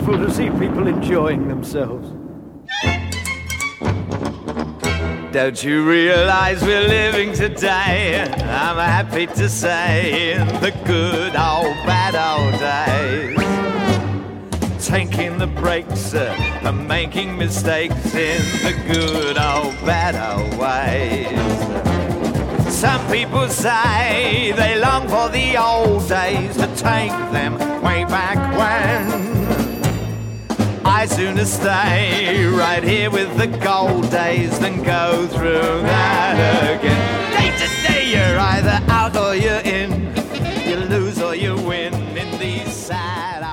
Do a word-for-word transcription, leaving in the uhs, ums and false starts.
wonderful to see people enjoying themselves. Don't you realize we're living today? I'm happy to say, in the good old bad old days. Taking the breaks uh, and making mistakes in the good old bad old ways. Some people say they long for the old days, to take them way back when. I sooner stay right here with the gold days than go through that again. Day to day you're either out or you're in, you lose or you win in these sad